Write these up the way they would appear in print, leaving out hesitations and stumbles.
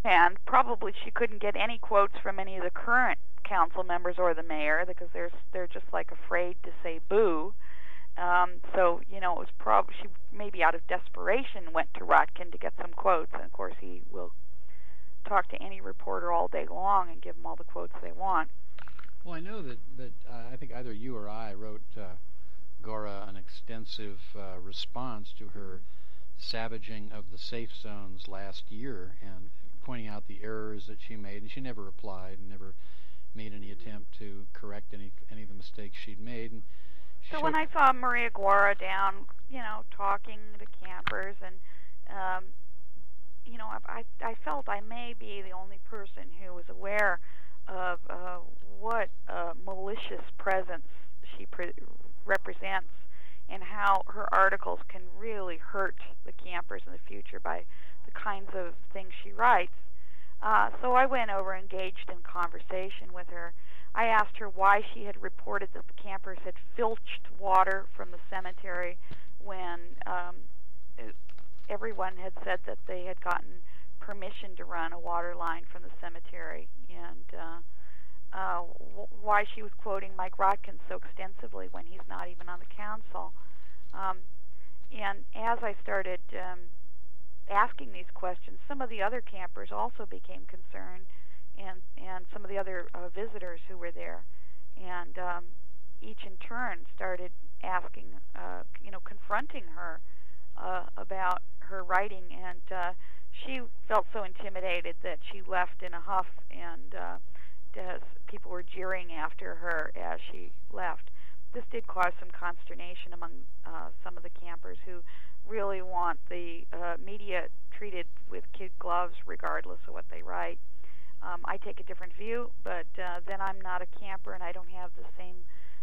And probably she couldn't get any quotes from any of the current council members or the mayor because they're just like afraid to say boo. So, it was probably she maybe out of desperation went to Rotkin to get some quotes. And, of course, he will talk to any reporter all day long and give them all the quotes they want. Well, I know that I think either you or I wrote Gora an extensive response to her savaging of the safe zones last year and pointing out the errors that she made. And she never replied and never made any attempt to correct any of the mistakes she'd made. And so when I saw Maria Guara down, talking to campers, and I felt I may be the only person who was aware of what malicious presence she represents, and how her articles can really hurt the campers in the future by the kinds of things she writes. So I went over and engaged in conversation with her. I asked her why she had reported that the campers had filched water from the cemetery when everyone had said that they had gotten permission to run a water line from the cemetery, and why she was quoting Mike Rotkin so extensively when he's not even on the council. And as I started asking these questions, some of the other campers also became concerned, and some of the other visitors who were there, and each in turn started asking, confronting her about her writing, and she felt so intimidated that she left in a huff, and people were jeering after her as she left. This did cause some consternation among some of the campers who really want the media treated with kid gloves regardless of what they write. I take a different view, but then I'm not a camper, and I don't have the same,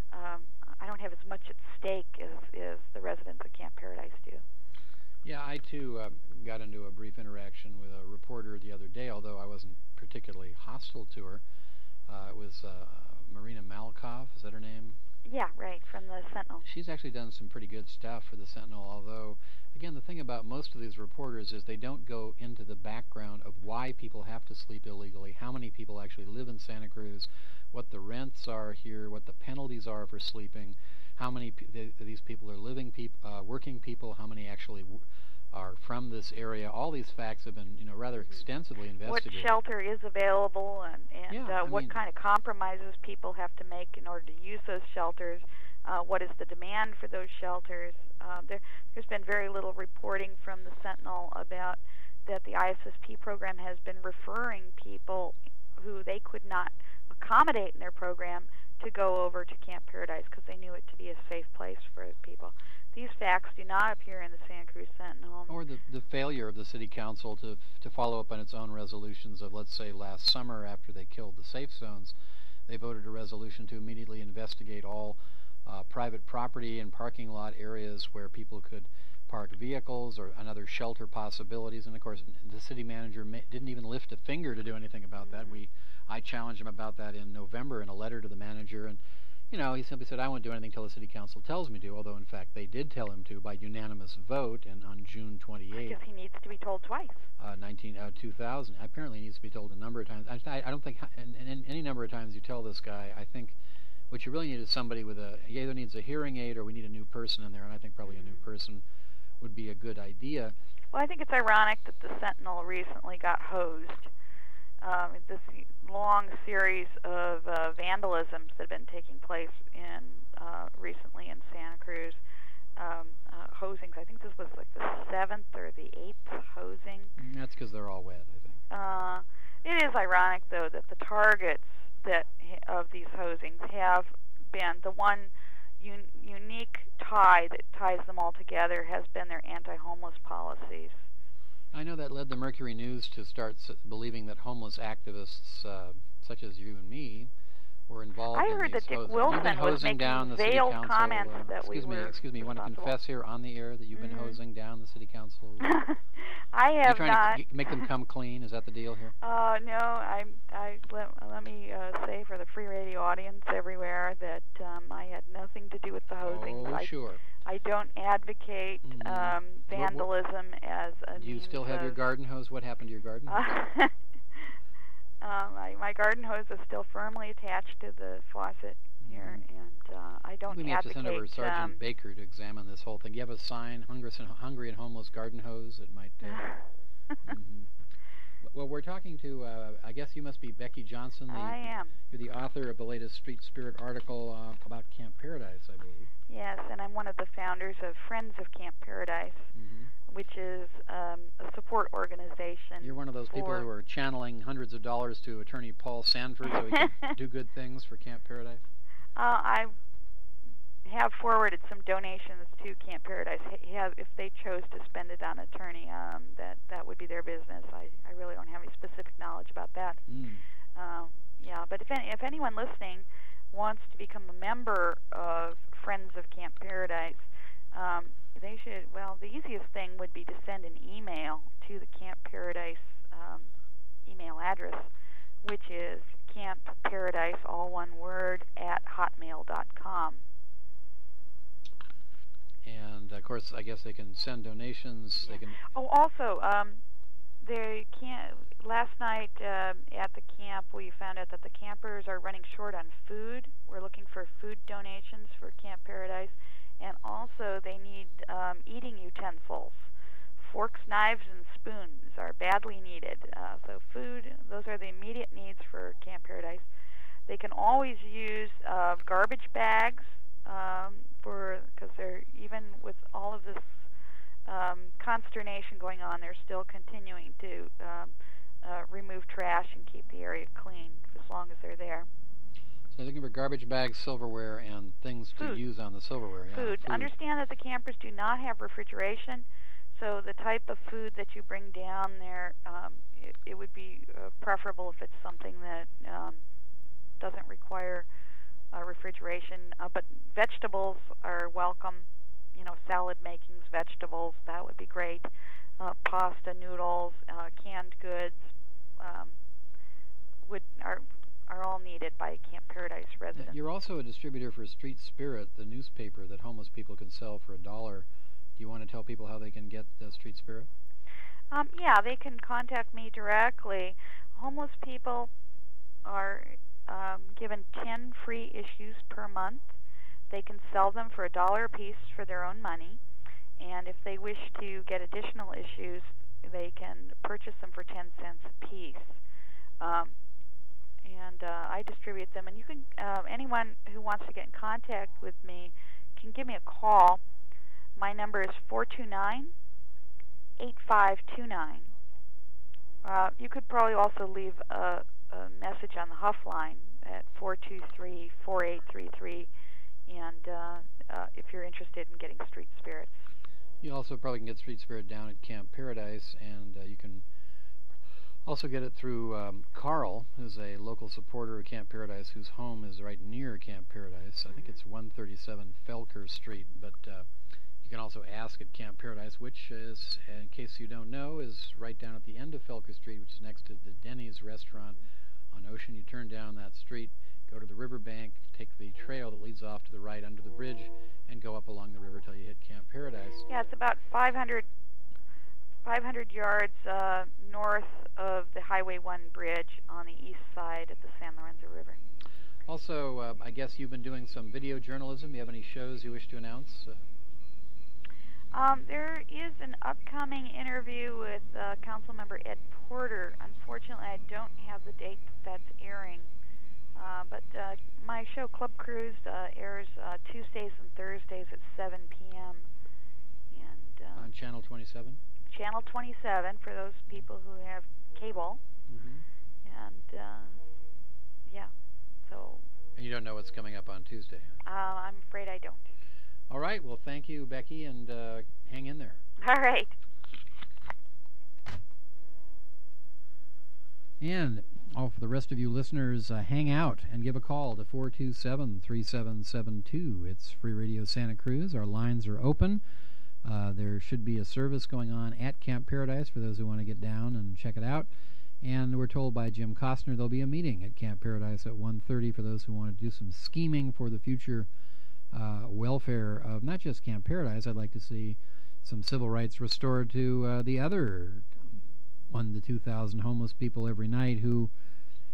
I don't have as much at stake as the residents of Camp Paradise do. Yeah, I too got into a brief interaction with a reporter the other day, although I wasn't particularly hostile to her. It was Marina Malkov, is that her name? Yeah, right, from the Sentinel. She's actually done some pretty good stuff for the Sentinel, although, again, the thing about most of these reporters is they don't go into the background of why people have to sleep illegally, how many people actually live in Santa Cruz, what the rents are here, what the penalties are for sleeping, how many these people are working people, how many actually are from this area. All these facts have been, rather extensively investigated. What shelter is available, and what kind of compromises people have to make in order to use those shelters. What is the demand for those shelters? There's been very little reporting from the Sentinel about that the ISSP program has been referring people who they could not accommodate in their program to go over to Camp Paradise because they knew it to be a safe place for people. These facts do not appear in the Santa Cruz Sentinel. Or the failure of the city council to follow up on its own resolutions of, let's say, last summer after they killed the safe zones. They voted a resolution to immediately investigate all private property and parking lot areas where people could park vehicles or other shelter possibilities. And, of course, the city manager didn't even lift a finger to do anything about that. I challenged him about that in November in a letter to the manager, and he simply said, I won't do anything until the city council tells me to, although, in fact, they did tell him to by unanimous vote on June 28th. I guess he needs to be told twice. 2000. Apparently he needs to be told a number of times. I don't think, and any number of times you tell this guy, I think what you really need is somebody with he either needs a hearing aid or we need a new person in there, and I think probably a new person would be a good idea. Well, I think it's ironic that the Sentinel recently got hosed. This long series of vandalisms that have been taking place recently in Santa Cruz, hosings. I think this was like the 7th or the 8th hosing. That's because they're all wet, I think. It is ironic, though, that the targets of these hosings have been the one unique tie that ties them all together has been their anti-homeless policies. I know that led the Mercury News to start believing that homeless activists, such as you and me, were involved in these I heard that Dick hosing. Wilson was making veiled comments that we were Excuse me, you want to confess here on the air that you've been hosing down the city council? I have You're trying to make them come clean? Is that the deal here? No, let me say for the free radio audience everywhere that I had nothing to do with the hosing. Oh, sure. I don't advocate vandalism as a Do you still have your garden hose? What happened to your garden? My garden hose is still firmly attached to the faucet here, and I don't We may have to send over Sergeant Baker to examine this whole thing. You have a sign, Hungry and Homeless Garden Hose. It might. Well, we're talking to. I guess you must be Becky Johnson. I am. You're the author of the latest Street Spirit article about Camp Paradise, I believe. Yes, and I'm one of the founders of Friends of Camp Paradise, which is a support organization. You're one of those people who are channeling hundreds of dollars to Attorney Paul Sanford so he can do good things for Camp Paradise? I have forwarded some donations to Camp Paradise. If they chose to spend it on attorney, that would be their business. I really don't have any specific knowledge about that. Yeah, but if anyone listening wants to become a member of Friends of Camp Paradise, they should. Well, the easiest thing would be to send an email to the Camp Paradise email address, which is campparadise, all one word, @hotmail.com. And of course, I guess they can send donations. Yeah. They can. Oh, also, they can't. Last night at the camp, we found out that the campers are running short on food. We're looking for food donations for Camp Paradise, and also they need eating utensils. Forks, knives, and spoons are badly needed. So food, those are the immediate needs for Camp Paradise. They can always use garbage bags because they're, even with all of this consternation going on, they're still continuing to remove trash and keep the area clean as long as they're there. So they're looking for garbage bags, silverware, and things to use on the silverware. Yeah, food. Understand that the campers do not have refrigeration, so the type of food that you bring down there, it would be preferable if it's something that doesn't require refrigeration. But vegetables are welcome. Salad makings, vegetables, that would be great. Pasta, noodles, canned goods are all needed by Camp Paradise residents. You're also a distributor for Street Spirit, the newspaper that homeless people can sell for $1. Do you want to tell people how they can get Street Spirit? Yeah, they can contact me directly. Homeless people are given 10 free issues per month. They can sell them for $1 a piece for their own money. And if they wish to get additional issues, they can purchase them for 10 cents a piece. And I distribute them. And you can, anyone who wants to get in contact with me can give me a call. My number is 429-8529. You could probably also leave a message on the Huff line at 423-4833. And if you're interested in getting Street Spirits. You also probably can get Street Spirit down at Camp Paradise, and you can also get it through Carl, who's a local supporter of Camp Paradise, whose home is right near Camp Paradise. I think it's 137 Felker Street, but you can also ask at Camp Paradise, which is, in case you don't know, is right down at the end of Felker Street, which is next to the Denny's restaurant on Ocean. You turn down that street, go to the riverbank, take the trail that leads off to the right under the bridge, and go up along the river till you hit Camp Paradise. Yeah, it's about 500 yards north of the Highway 1 bridge on the east side of the San Lorenzo River. Also, I guess you've been doing some video journalism. You have any shows you wish to announce? There is an upcoming interview with Councilmember Ed Porter. Unfortunately, I don't have the date that's airing. But my show, Club Cruise, airs Tuesdays and Thursdays at 7 p.m. And on Channel 27? Channel 27 for those people who have cable. And, yeah, so... And you don't know what's coming up on Tuesday? I'm afraid I don't. All right. Well, thank you, Becky, and hang in there. All right. And for the rest of you listeners, hang out and give a call to 427-3772. It's Free Radio Santa Cruz. Our lines are open. There should be a service going on at Camp Paradise for those who want to get down and check it out. And we're told by Jim Costner there'll be a meeting at Camp Paradise at 1:30 for those who want to do some scheming for the future welfare of not just Camp Paradise. I'd like to see some civil rights restored to the other 1,000 to 2,000 homeless people every night who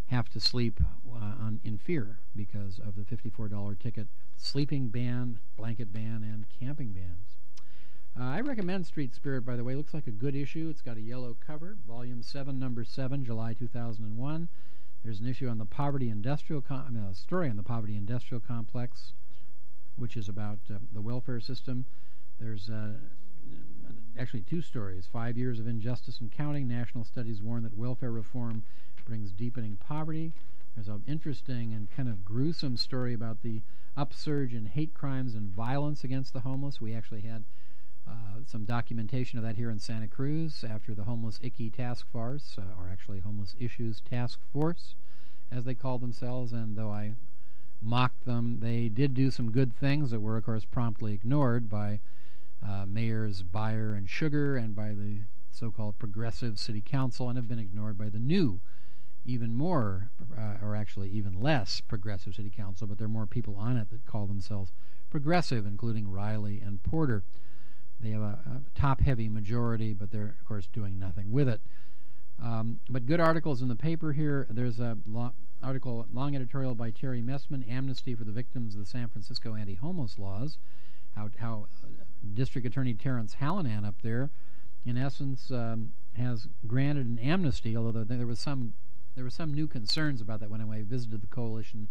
have to sleep in fear because of the $54 ticket sleeping ban, blanket ban, and camping bans. I recommend Street Spirit, by the way. It looks like a good issue. It's got a yellow cover, Volume 7, Number 7, July 2001. There's an issue on the poverty industrial story on the poverty industrial complex, which is about the welfare system. There's actually 2 stories. 5 years of injustice and counting. National studies warn that welfare reform brings deepening poverty. There's an interesting and kind of gruesome story about the upsurge in hate crimes and violence against the homeless. We actually had some documentation of that here in Santa Cruz after the Homeless ICKY Task Force, or actually Homeless Issues Task Force, as they call themselves. And though I mocked them, they did do some good things that were, of course, promptly ignored by mayors Beyer and Sugar and by the so-called progressive city council, and have been ignored by the new, even more, or actually even less progressive city council, but there are more people on it that call themselves progressive, including Riley and Porter. They have a top-heavy majority, but they're, of course, doing nothing with it. But good articles in the paper here. There's a long editorial by Terry Messman, Amnesty for the Victims of the San Francisco Anti-Homeless Laws, how District Attorney Terrence Hallinan up there, in essence, has granted an amnesty, although there was some new concerns about that when I visited the Coalition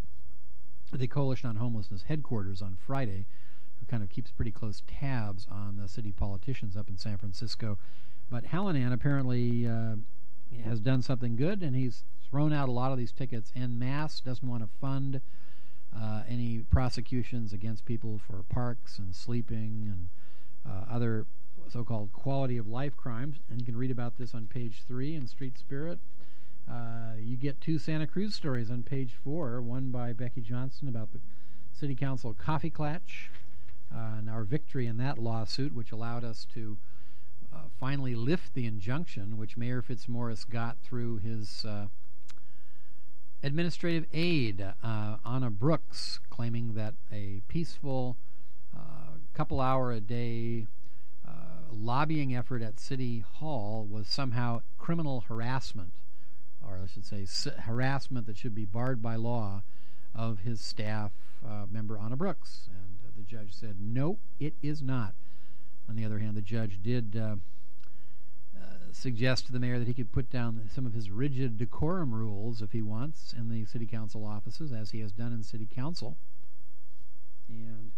on Homelessness headquarters on Friday, who kind of keeps pretty close tabs on the city politicians up in San Francisco. But Hallinan apparently has done something good, and he's thrown out a lot of these tickets en masse, doesn't want to fund any prosecutions against people for parks and sleeping and other so-called quality of life crimes. And you can read about this on page 3 in Street Spirit. You get 2 Santa Cruz stories on page 4, one by Becky Johnson about the City Council coffee klatch and our victory in that lawsuit, which allowed us to finally lift the injunction which Mayor Fitzmaurice got through his administrative aide, Anna Brooks, claiming that a peaceful couple-hour-a-day lobbying effort at City Hall was somehow criminal harassment, or I should say harassment that should be barred by law, of his staff member Anna Brooks. And the judge said, no, it is not. On the other hand, the judge did suggest to the mayor that he could put down some of his rigid decorum rules if he wants in the city council offices, as he has done in city council. And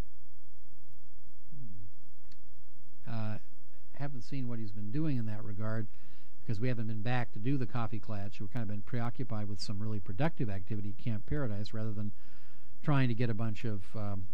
haven't seen what he's been doing in that regard, because we haven't been back to do the coffee klatch. We've kind of been preoccupied with some really productive activity at Camp Paradise, rather than trying to get a bunch of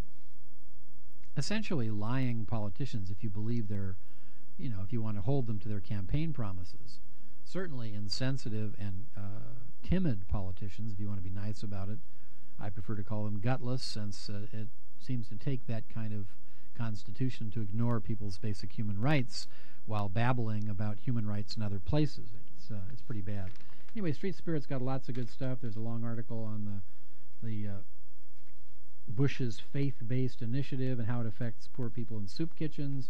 essentially lying politicians, if you believe they're, if you want to hold them to their campaign promises. Certainly insensitive and timid politicians, if you want to be nice about it. I prefer to call them gutless, since it seems to take that kind of constitution to ignore people's basic human rights while babbling about human rights in other places. It's pretty bad. Anyway, Street Spirit's got lots of good stuff. There's a long article on the Bush's faith-based initiative and how it affects poor people in soup kitchens.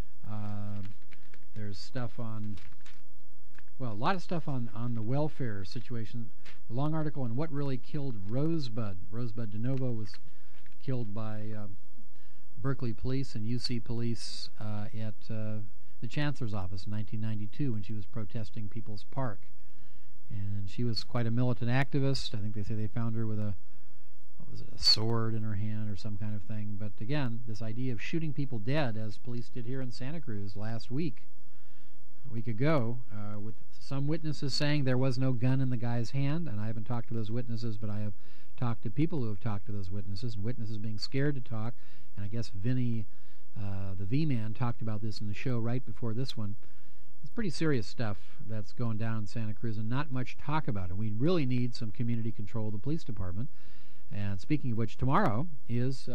There's stuff on, a lot of stuff on the welfare situation. A long article on what really killed Rosebud. Rosebud DeNovo was killed by Berkeley police and UC police at the Chancellor's office in 1992 when she was protesting People's Park. And she was quite a militant activist. I think they say they found her with a sword in her hand or some kind of thing. But again, this idea of shooting people dead, as police did here in Santa Cruz last week, a week ago, with some witnesses saying there was no gun in the guy's hand. And I haven't talked to those witnesses, but I have talked to people who have talked to those witnesses, and witnesses being scared to talk. And I guess Vinny, the V-Man, talked about this in the show right before this one. It's pretty serious stuff that's going down in Santa Cruz, and not much talk about it. We really need some community control of the police department. And speaking of which, tomorrow is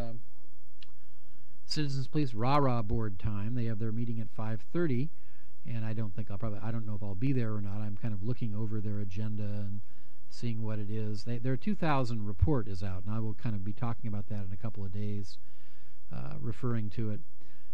Citizens Police Rah-Rah Board time. They have their meeting at 5:30, and I don't know if I'll be there or not. I'm kind of looking over their agenda and seeing what it is. Their 2000 report is out, and I will kind of be talking about that in a couple of days, referring to it.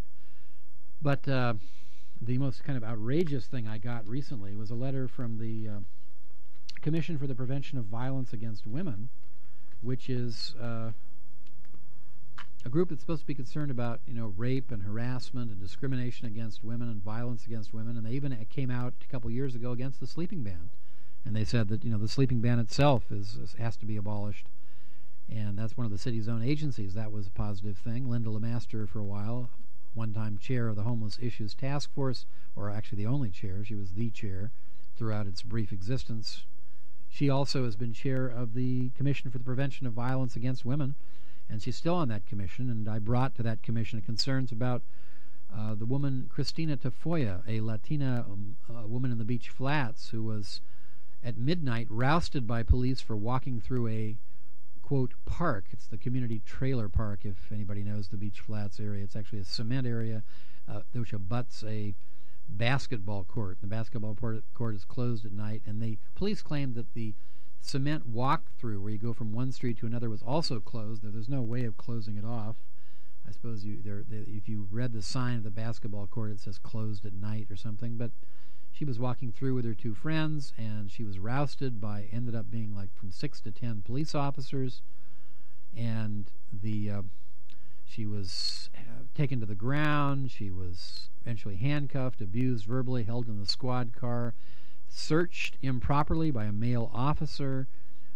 But the most kind of outrageous thing I got recently was a letter from the Commission for the Prevention of Violence Against Women, which is a group that's supposed to be concerned about, rape and harassment and discrimination against women and violence against women. And they even came out a couple years ago against the sleeping ban. And they said that, the sleeping ban itself has to be abolished. And that's one of the city's own agencies. That was a positive thing. Linda LeMaster, for a while, one-time chair of the Homeless Issues Task Force, or actually the only chair. She was the chair throughout its brief existence. She also has been chair of the Commission for the Prevention of Violence Against Women, and she's still on that commission. And I brought to that commission concerns about the woman Cristina Tafoya, a Latina woman in the Beach Flats, who was at midnight rousted by police for walking through a, quote, park. It's the community trailer park, if anybody knows the Beach Flats area. It's actually a cement area which abuts a basketball court. The basketball court is closed at night, and the police claimed that the cement walk-through, where you go from one street to another, was also closed. There's no way of closing it off. I suppose if you read the sign of the basketball court, it says closed at night or something, but she was walking through with her two friends, and she was rousted by, ended up being like from 6 to 10 police officers, and she was taken to the ground. She was eventually handcuffed, abused verbally, held in the squad car, searched improperly by a male officer.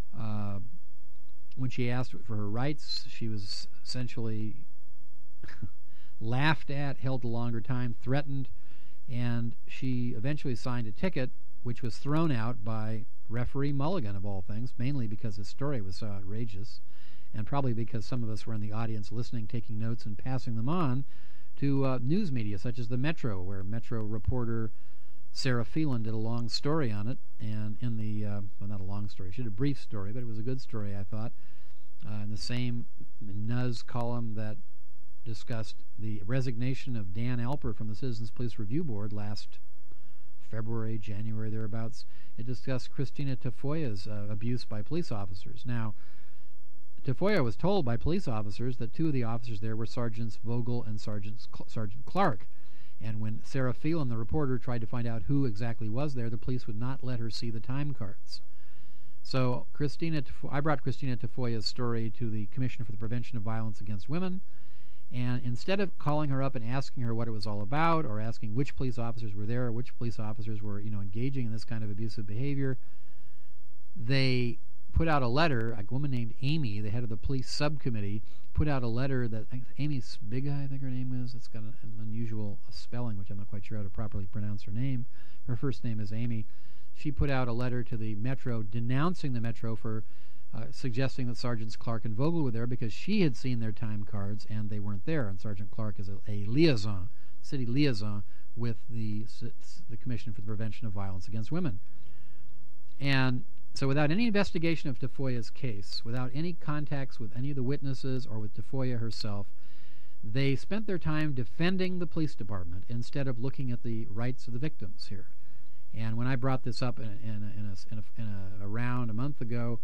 When she asked for her rights, she was essentially laughed at, held a longer time, threatened, and she eventually signed a ticket, which was thrown out by referee Mulligan, of all things, mainly because his story was so outrageous, and probably because some of us were in the audience listening, taking notes, and passing them on to news media such as the Metro, where Metro reporter Sarah Phelan did a long story on it, and in the, well, not a long story, she did a brief story, but it was a good story, I thought, in the same Nuz column that discussed the resignation of Dan Alper from the Citizens Police Review Board last February, January, thereabouts. It discussed Cristina Tafoya's abuse by police officers. Now, Tafoya was told by police officers that two of the officers there were Sergeants Vogel and Sergeant Clark. And when Sarah Phelan, the reporter, tried to find out who exactly was there, the police would not let her see the time cards. So I brought Cristina Tafoya's story to the Commission for the Prevention of Violence Against Women, and instead of calling her up and asking her what it was all about, or asking which police officers were there, or which police officers were, engaging in this kind of abusive behavior, they put out a letter. A woman named Amy, the head of the police subcommittee, put out a letter that Amy Spiga, I think her name is. It's got an unusual spelling, which I'm not quite sure how to properly pronounce her name. Her first name is Amy. She put out a letter to the Metro denouncing the Metro for suggesting that Sergeants Clark and Vogel were there because she had seen their time cards and they weren't there. And Sergeant Clark is a liaison, city liaison, with the Commission for the Prevention of Violence Against Women. And so without any investigation of Tafoya's case, without any contacts with any of the witnesses or with Tafoya herself, they spent their time defending the police department instead of looking at the rights of the victims here. And when I brought this up in a round a month ago,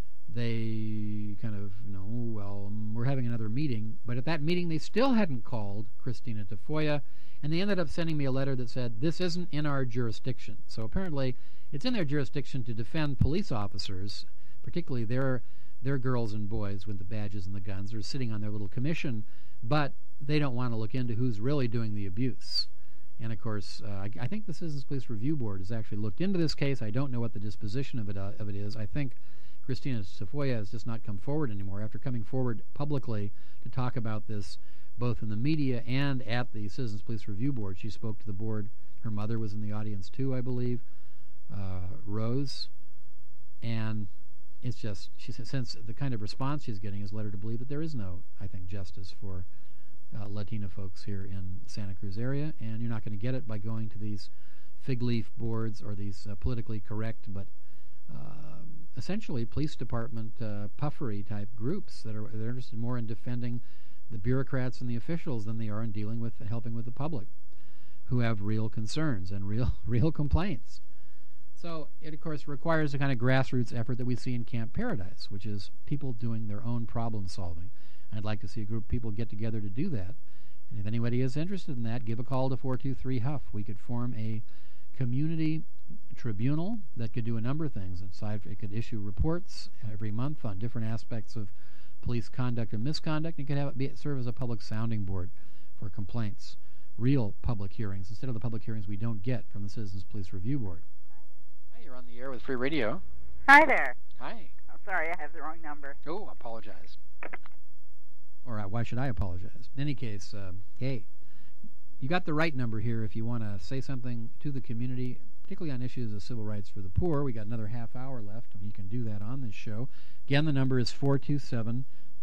they kind of, we're having another meeting. But at that meeting, they still hadn't called Cristina Tafoya, and they ended up sending me a letter that said, this isn't in our jurisdiction. So apparently, it's in their jurisdiction to defend police officers, particularly their girls and boys with the badges and the guns. They're sitting on their little commission, but they don't want to look into who's really doing the abuse. And, of course, I think the Citizens Police Review Board has actually looked into this case. I don't know what the disposition of it is. I think Cristina Tafoya has just not come forward anymore. After coming forward publicly to talk about this, both in the media and at the Citizens Police Review Board, she spoke to the board. Her mother was in the audience, too, I believe, Rose. And it's just, she said, since the kind of response she's getting is led her to believe that there is no, I think, justice for Latina folks here in Santa Cruz area, and you're not going to get it by going to these fig leaf boards or these politically correct but essentially police department puffery type groups that are interested more in defending the bureaucrats and the officials than they are in dealing with helping with the public who have real concerns and real complaints. So it, of course, requires the kind of grassroots effort that we see in Camp Paradise, which is people doing their own problem solving. I'd like to see a group of people get together to do that. And if anybody is interested in that, give a call to 423-HUFF. We could form a community tribunal that could do a number of things. It could issue reports every month on different aspects of police conduct and misconduct. It could serve as a public sounding board for complaints, real public hearings, instead of the public hearings we don't get from the Citizens Police Review Board. Hi, you're on the air with Free Radio. Hi there. Hi. Oh, sorry, I have the wrong number. Oh, apologize. Or why should I apologize? In any case, hey, you got the right number here if you want to say something to the community, particularly on issues of civil rights for the poor. We got another half hour left, and you can do that on this show. Again, the number is 427-3772,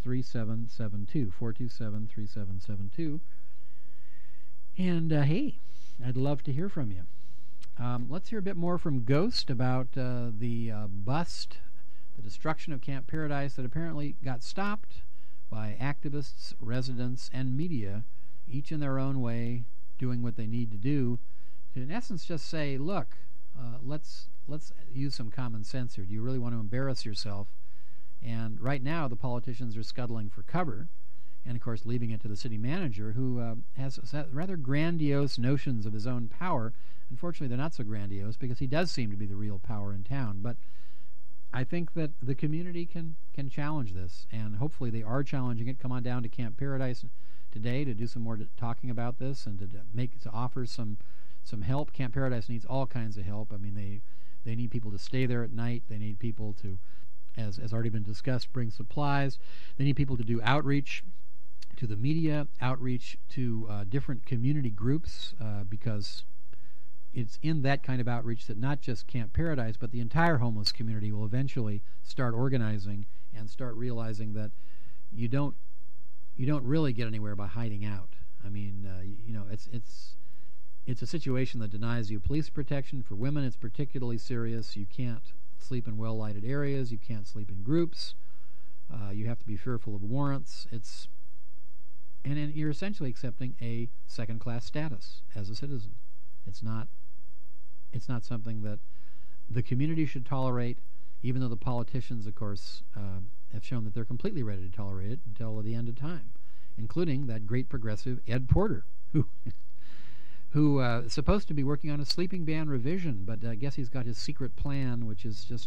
427-3772. And, hey, I'd love to hear from you. Let's hear a bit more from Ghost about the bust, the destruction of Camp Paradise that apparently got stopped by activists, residents, and media, each in their own way, doing what they need to do to, in essence, just say, look, let's use some common sense here. Do you really want to embarrass yourself? And right now, the politicians are scuttling for cover, and, of course, leaving it to the city manager, who has rather grandiose notions of his own power. Unfortunately, they're not so grandiose, because he does seem to be the real power in town. But I think that the community can challenge this, and hopefully they are challenging it. Come on down to Camp Paradise today to do some more talking about this and to offer some help. Camp Paradise needs all kinds of help. I mean, they need people to stay there at night. They need people to, as already been discussed, bring supplies. They need people to do outreach to the media, outreach to different community groups, because it's in that kind of outreach that not just Camp Paradise, but the entire homeless community will eventually start organizing and start realizing that you don't really get anywhere by hiding out. I mean, it's a situation that denies you police protection. For women, it's particularly serious. You can't sleep in well-lighted areas. You can't sleep in groups. You have to be fearful of warrants. And you're essentially accepting a second-class status as a citizen. It's not something that the community should tolerate, even though the politicians, of course, have shown that they're completely ready to tolerate it until the end of time, including that great progressive Ed Porter, who is supposed to be working on a sleeping ban revision, but I guess he's got his secret plan, which is just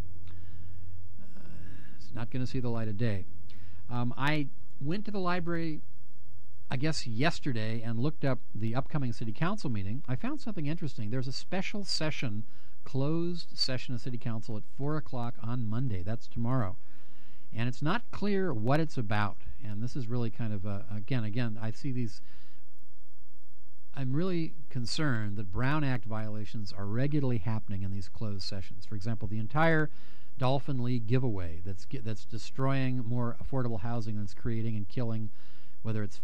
it's not going to see the light of day. I went to the library, I guess, yesterday and looked up the upcoming city council meeting. I found something interesting. There's a special session, closed session of city council at 4 o'clock on Monday. That's tomorrow. And it's not clear what it's about. And this is really kind of, again, I see these. I'm really concerned that Brown Act violations are regularly happening in these closed sessions. For example, the entire Dolphin League giveaway that's destroying more affordable housing than it's creating and killing. Whether it's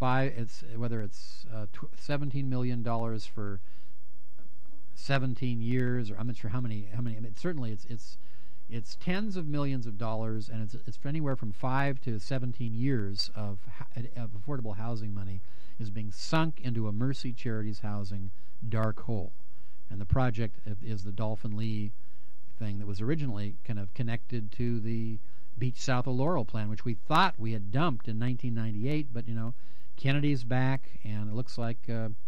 $17 million for 17 years, or I'm not sure how many. I mean, certainly it's tens of millions of dollars, and it's for anywhere from 5 to 17 years of affordable housing money is being sunk into a Mercy Charities housing dark hole. And the project is the Dolphin Lee thing that was originally kind of connected to the Beach South of Laurel plan, which we thought we had dumped in 1998, but Kennedy's back, and it looks like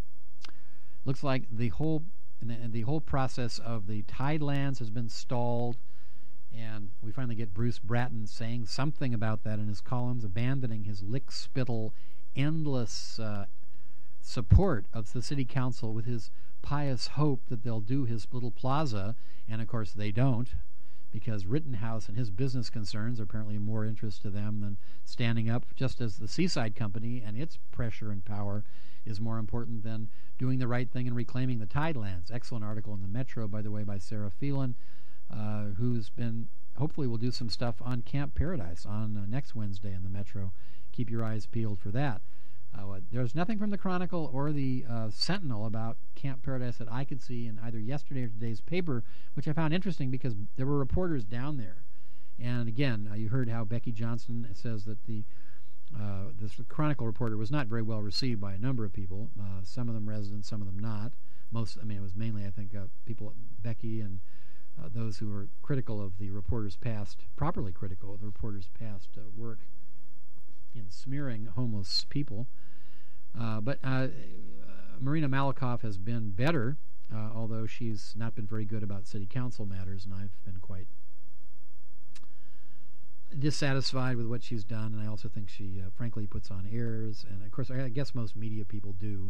the whole process of the Tidelands has been stalled, and we finally get Bruce Bratton saying something about that in his columns, abandoning his lick-spittle, endless support of the city council with his pious hope that they'll do his little plaza, and of course they don't, because Rittenhouse and his business concerns are apparently of more interest to them than standing up, just as the Seaside Company and its pressure and power is more important than doing the right thing and reclaiming the Tidelands. Excellent article in the Metro, by the way, by Sarah Phelan, who's been, hopefully will do some stuff on Camp Paradise on next Wednesday in the Metro. Keep your eyes peeled for that. There's nothing from the Chronicle or the Sentinel about Camp Paradise that I could see in either yesterday or today's paper, which I found interesting because there were reporters down there. And again, you heard how Becky Johnson says that this Chronicle reporter was not very well received by a number of people, some of them residents, some of them not. It was mainly, I think, people, Becky and those who were critical of the reporter's past, properly critical of the reporter's past work in smearing homeless people. But Marina Malakoff has been better although she's not been very good about city council matters, and I've been quite dissatisfied with what she's done, and I also think she frankly puts on airs, and of course I guess most media people do.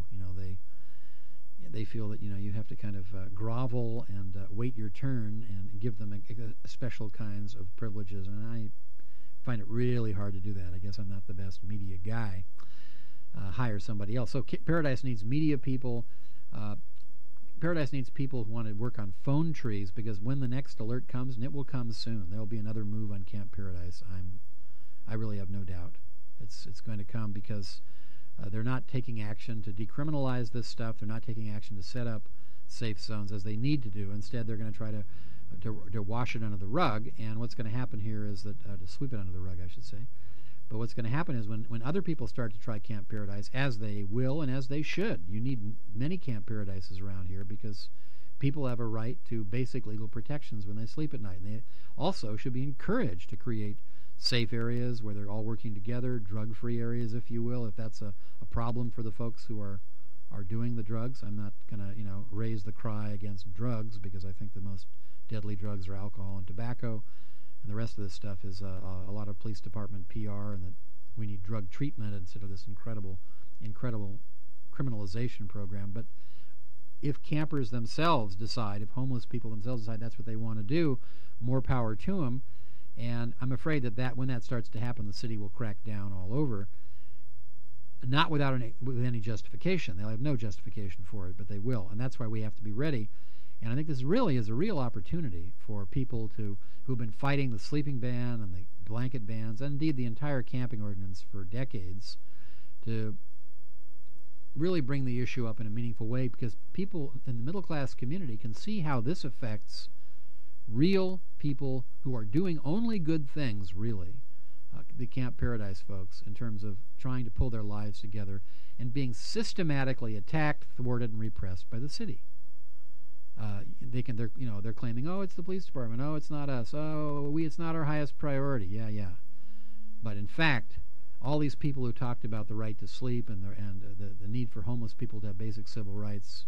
They feel that you have to kind of grovel and wait your turn and give them special kinds of privileges, and I find it really hard to do that. I guess I'm not the best media guy. Hire somebody else. So Paradise needs media people. Paradise needs people who want to work on phone trees, because when the next alert comes, and it will come soon, there will be another move on Camp Paradise. I really have no doubt it's going to come, because they're not taking action to decriminalize this stuff. They're not taking action to set up safe zones as they need to do. Instead, they're going to try to wash it under the rug. And what's going to happen here is that to sweep it under the rug, I should say. But what's going to happen is when other people start to try Camp Paradise, as they will and as they should, you need many Camp Paradises around here, because people have a right to basic legal protections when they sleep at night. And they also should be encouraged to create safe areas where they're all working together, drug-free areas, if you will, if that's a problem for the folks who are doing the drugs. I'm not going to raise the cry against drugs, because I think the most deadly drugs are alcohol and tobacco. And the rest of this stuff is a lot of police department PR, and that we need drug treatment instead of this incredible criminalization program. But if campers themselves decide, if homeless people themselves decide that's what they want to do, more power to them. And I'm afraid that when that starts to happen, the city will crack down all over, not with any justification. They'll have no justification for it, but they will. And that's why we have to be ready. And I think this really is a real opportunity for people who've been fighting the sleeping ban and the blanket bans, and indeed the entire camping ordinance for decades, to really bring the issue up in a meaningful way, because people in the middle-class community can see how this affects real people who are doing only good things, really, the Camp Paradise folks, in terms of trying to pull their lives together and being systematically attacked, thwarted, and repressed by the city. They're claiming, oh, it's the police department, oh, it's not us, oh, it's not our highest priority. Yeah. But in fact, all these people who talked about the right to sleep and the need for homeless people to have basic civil rights,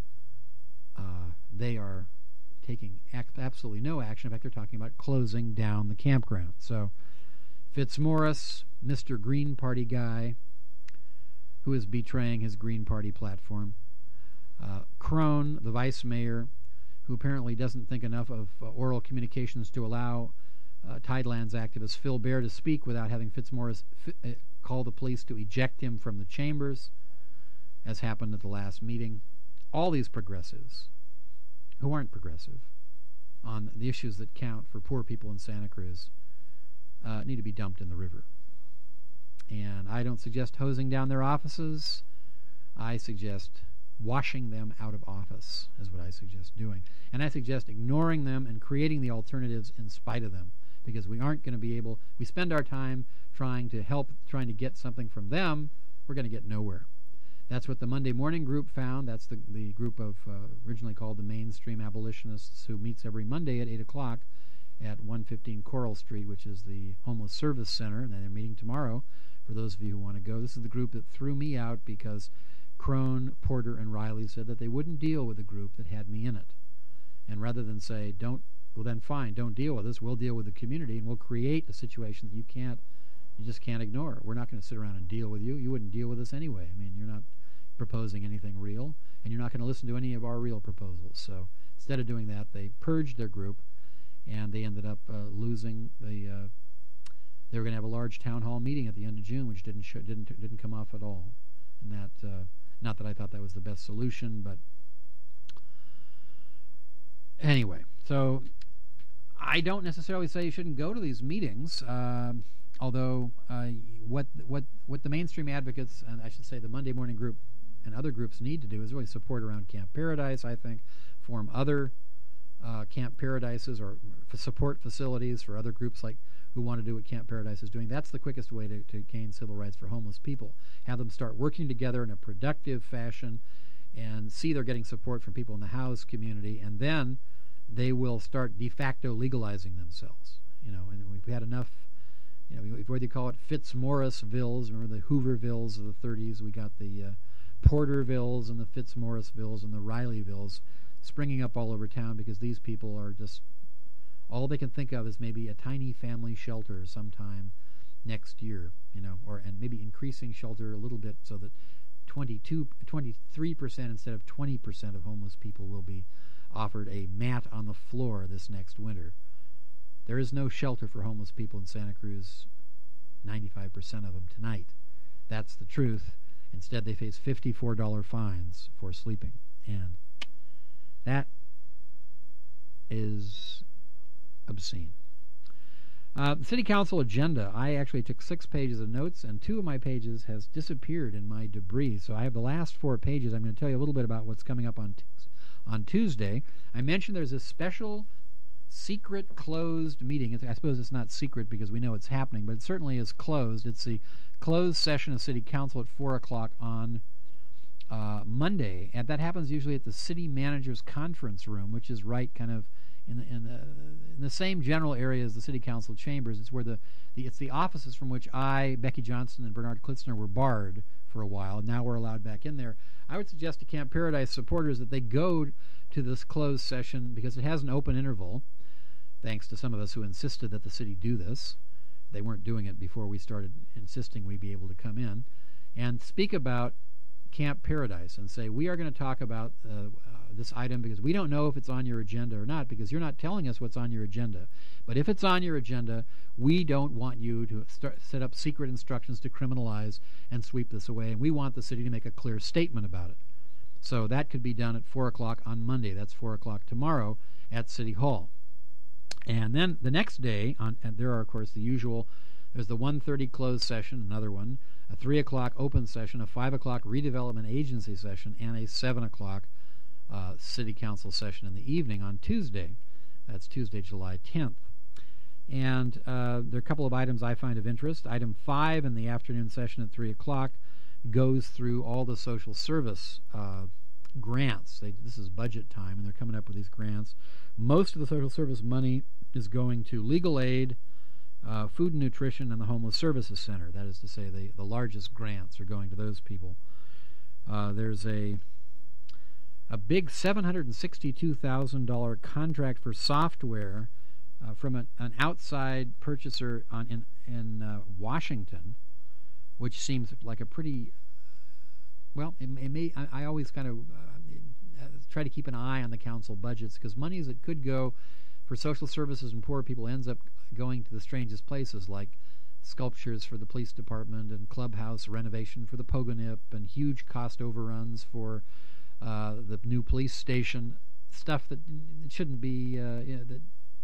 they are taking absolutely no action. In fact, they're talking about closing down the campground. So Fitzmaurice, Mr. Green Party guy, who is betraying his Green Party platform. Crone, the vice mayor, who apparently doesn't think enough of oral communications to allow Tidelands activist Phil Baer to speak without having Fitzmaurice call the police to eject him from the chambers, as happened at the last meeting. All these progressives, who aren't progressive on the issues that count for poor people in Santa Cruz, need to be dumped in the river. And I don't suggest hosing down their offices. I suggest washing them out of office is what I suggest doing. And I suggest ignoring them and creating the alternatives in spite of them, because we aren't going to be able, we spend our time trying to get something from them, we're going to get nowhere. That's what the Monday Morning Group found. That's the group of originally called the Mainstream Abolitionists, who meets every Monday at 8 o'clock at 115 Coral Street, which is the Homeless Service Center, and they're meeting tomorrow for those of you who want to go. This is the group that threw me out because Crone, Porter, and Riley said that they wouldn't deal with a group that had me in it. And rather than say, well then fine, don't deal with us, we'll deal with the community, and we'll create a situation that you just can't ignore. We're not going to sit around and deal with you. You wouldn't deal with us anyway. I mean, you're not proposing anything real, and you're not going to listen to any of our real proposals. So instead of doing that, they purged their group, and they ended up losing the. They were going to have a large town hall meeting at the end of June, which didn't come off at all. And that, not that I thought that was the best solution, but anyway. So I don't necessarily say you shouldn't go to these meetings. Although what the mainstream advocates, and I should say the Monday Morning Group and other groups need to do is really support around Camp Paradise, I think, form other Camp Paradises or support facilities for other groups like who want to do what Camp Paradise is doing. That's the quickest way to gain civil rights for homeless people. Have them start working together in a productive fashion and see they're getting support from people in the house community, and then they will start de facto legalizing themselves. And we've had enough. Whether you call it Fitzmaurice-villes, remember the Hoovervilles of the 30s, we got the Portervilles and the Fitzmauricevilles and the Rileyvilles springing up all over town because these people are just, all they can think of is maybe a tiny family shelter sometime next year, and maybe increasing shelter a little bit so that 23% instead of 20% of homeless people will be offered a mat on the floor this next winter. There is no shelter for homeless people in Santa Cruz, 95% of them tonight. That's the truth. Instead, they face $54 fines for sleeping. And that is obscene. The City Council agenda, I actually took 6 pages of notes, and 2 of my pages has disappeared in my debris. So I have the last 4 pages. I'm going to tell you a little bit about what's coming up on Tuesday. I mentioned there's a special secret closed meeting. I suppose it's not secret because we know it's happening, but it certainly is closed. It's the closed session of City Council at 4 o'clock on Monday, and that happens usually at the City Manager's Conference Room, which is right kind of in the same general area as the City Council chambers. It's where it's the offices from which I, Becky Johnson, and Bernard Klitzner were barred for a while, and now we're allowed back in there. I would suggest to Camp Paradise supporters that they go to this closed session because it has an open interval, thanks to some of us who insisted that the city do this. They weren't doing it before we started insisting we be able to come in and speak about Camp Paradise and say, we are going to talk about this item because we don't know if it's on your agenda or not, because you're not telling us what's on your agenda. But if it's on your agenda, we don't want you to set up secret instructions to criminalize and sweep this away, and we want the city to make a clear statement about it. So that could be done at 4 o'clock on Monday. That's 4 o'clock tomorrow at City Hall. And then the next day, and there are, of course, the usual, there's the 1:30 closed session, another one, a 3 o'clock open session, a 5 o'clock redevelopment agency session, and a 7 o'clock City Council session in the evening on Tuesday. That's Tuesday, July 10th. And there are a couple of items I find of interest. Item 5 in the afternoon session at 3 o'clock goes through all the social service grants. This is budget time, and they're coming up with these grants. Most of the social service money is going to legal aid, food and nutrition, and the Homeless Services Center. That is to say, the largest grants are going to those people. There's a big $762,000 contract for software from an outside purchaser in Washington, which seems like a pretty, well, it may. I always kind of try to keep an eye on the council budgets, because money that could go for social services and poor people ends up going to the strangest places, like sculptures for the police department and clubhouse renovation for the Pogonip and huge cost overruns for the new police station, stuff that shouldn't be, that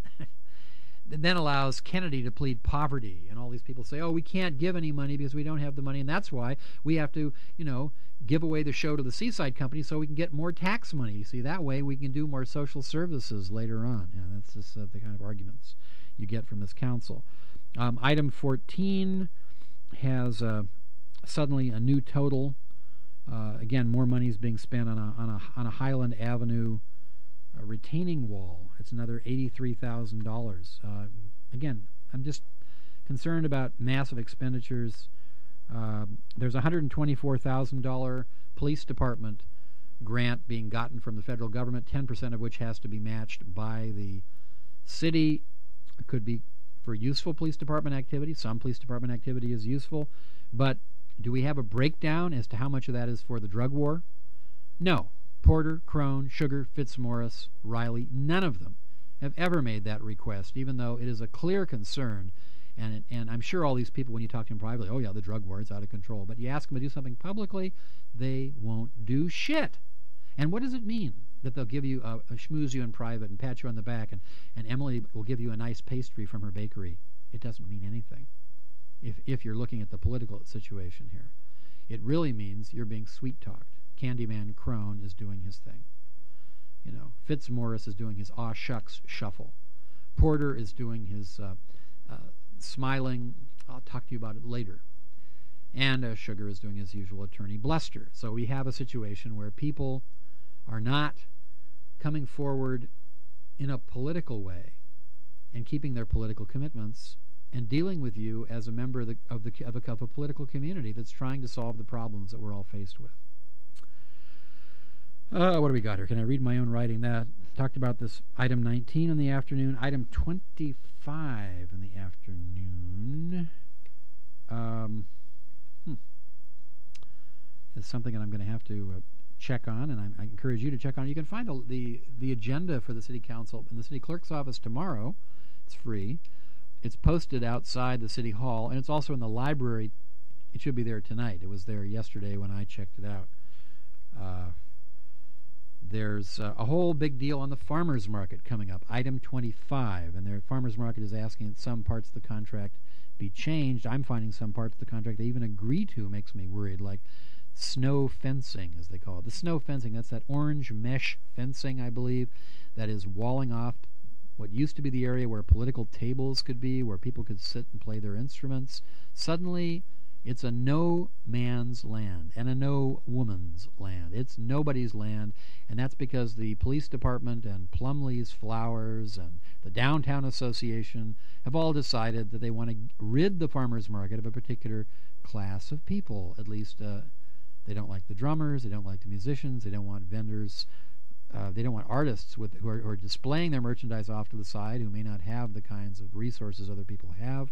then allows Kennedy to plead poverty, and all these people say, oh, we can't give any money because we don't have the money, and that's why we have to, give away the show to the Seaside Company so we can get more tax money. You see, that way we can do more social services later on. And that's just the kind of arguments you get from this council. Item 14 has suddenly a new total. Again, more money is being spent on a Highland Avenue retaining wall. It's another $83,000. Again, I'm just concerned about massive expenditures. There's a $124,000 police department grant being gotten from the federal government, 10% of which has to be matched by the city. It could be for useful police department activity. Some police department activity is useful, but do we have a breakdown as to how much of that is for the drug war? No. Porter, Crone, Sugar, Fitzmaurice, Riley, none of them have ever made that request, even though it is a clear concern. And I'm sure all these people, when you talk to them privately, oh yeah, the drug war is out of control. But you ask them to do something publicly, they won't do shit. And what does it mean that they'll give you a schmooze you in private and pat you on the back, and Emily will give you a nice pastry from her bakery? It doesn't mean anything if you're looking at the political situation here. It really means you're being sweet-talked. Candyman Crone is doing his thing. Fitzmaurice is doing his aw shucks shuffle. Porter is doing his smiling, I'll talk to you about it later. And Sugar is doing his usual attorney bluster. So we have a situation where people are not coming forward in a political way and keeping their political commitments and dealing with you as a member of a political community that's trying to solve the problems that we're all faced with. What do we got here? Can I read my own writing? That talked about this item 19 in the afternoon, item 25 in the afternoon. It's something that I'm going to have to check on, and I encourage you to check on. You can find the agenda for the City Council in the City Clerk's office tomorrow. It's free. It's posted outside the City Hall, and it's also in the library. It should be there tonight. It was there yesterday when I checked it out. There's a whole big deal on the farmers market coming up, item 25, and their farmers market is asking that some parts of the contract be changed. I'm finding some parts of the contract they even agree to makes me worried, like snow fencing, as they call it. The snow fencing, that's that orange mesh fencing, I believe, that is walling off what used to be the area where political tables could be, where people could sit and play their instruments. Suddenly, it's a no man's land and a no woman's land. It's nobody's land, and that's because the police department and Plumlee's Flowers and the Downtown Association have all decided that they want to rid the farmers market of a particular class of people. At least they don't like the drummers, they don't like the musicians, they don't want vendors, they don't want artists who are displaying their merchandise off to the side, who may not have the kinds of resources other people have.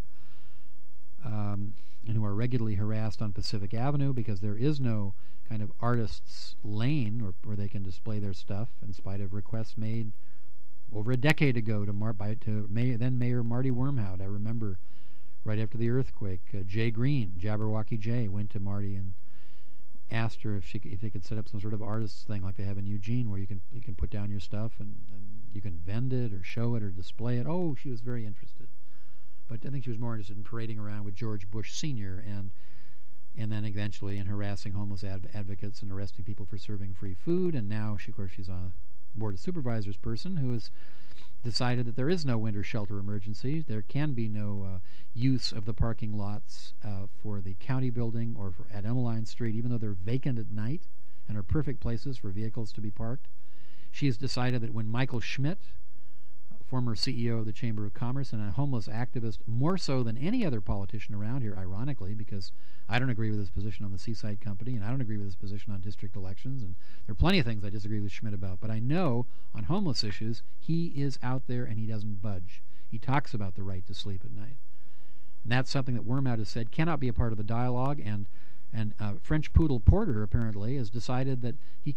And who are regularly harassed on Pacific Avenue because there is no kind of artist's lane where they can display their stuff, in spite of requests made over a decade ago to then Mayor Marty Wormhout. I remember right after the earthquake, Jay Green, Jabberwocky Jay, went to Marty and asked her if they could set up some sort of artist's thing like they have in Eugene, where you can put down your stuff and you can vend it or show it or display it. Oh, she was very interested. But I think she was more interested in parading around with George Bush Sr. and then eventually in harassing homeless advocates and arresting people for serving free food. And now, of course, she's a Board of Supervisors person who has decided that there is no winter shelter emergency. There can be no use of the parking lots for the county building or at Emmeline Street, even though they're vacant at night and are perfect places for vehicles to be parked. She has decided that when Michael Schmidt, former CEO of the Chamber of Commerce and a homeless activist, more so than any other politician around here, ironically, because I don't agree with his position on the Seaside Company, and I don't agree with his position on district elections, and there are plenty of things I disagree with Schmidt about, but I know on homeless issues, he is out there and he doesn't budge. He talks about the right to sleep at night. And that's something that Wormhout has said cannot be a part of the dialogue, and French Poodle Porter apparently has decided that he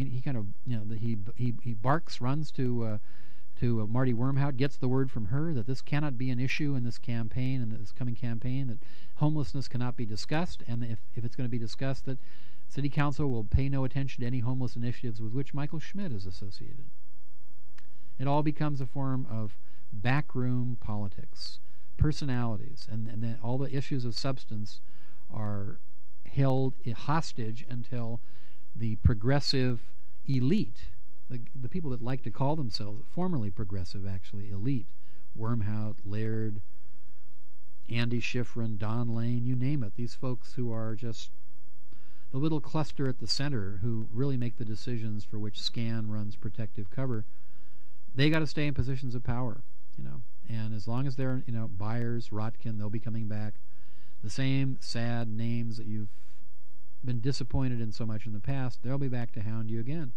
barks, runs to Marty Wormhout, gets the word from her that this cannot be an issue in this campaign, and this coming campaign, that homelessness cannot be discussed, and if it's going to be discussed, that City Council will pay no attention to any homeless initiatives with which Michael Schmidt is associated. It all becomes a form of backroom politics, personalities, and then all the issues of substance are held hostage until the progressive elite, the people that like to call themselves, formerly progressive, actually, elite, Wormhout, Laird, Andy Schifrin, Don Lane, you name it, these folks who are just the little cluster at the center who really make the decisions for which SCAN runs protective cover, they got to stay in positions of power, and as long as they're, Byers, Rotkin, they'll be coming back. The same sad names that you've been disappointed in so much in the past, they'll be back to hound you again.